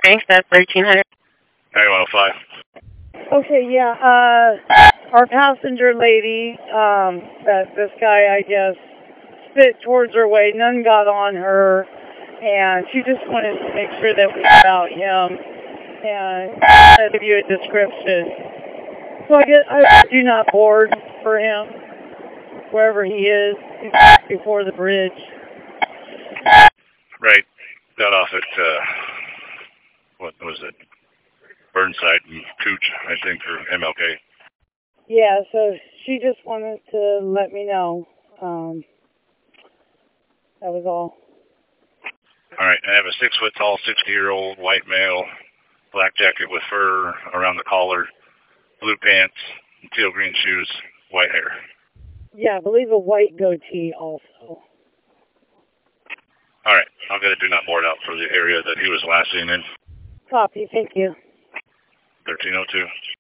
Banks, that's 1300. 9105. Okay, yeah, our passenger lady, that this guy, I guess, spit towards her way, none got on her, and she just wanted to make sure that we about him, and I'll give you a description. So I guess I do not board for him, wherever he is, before the bridge. Right. Got off at, what was it? Burnside and Cooch, I think, for MLK. Yeah, so she just wanted to let me know. That was all. All right. I have a 6-foot-tall, 60-year-old white male, black jacket with fur around the collar, blue pants, teal green shoes, white hair. Yeah, I believe a white goatee also. All right. I'll get a do not board out for the area that he was last seen in. Copy, thank you. 1302.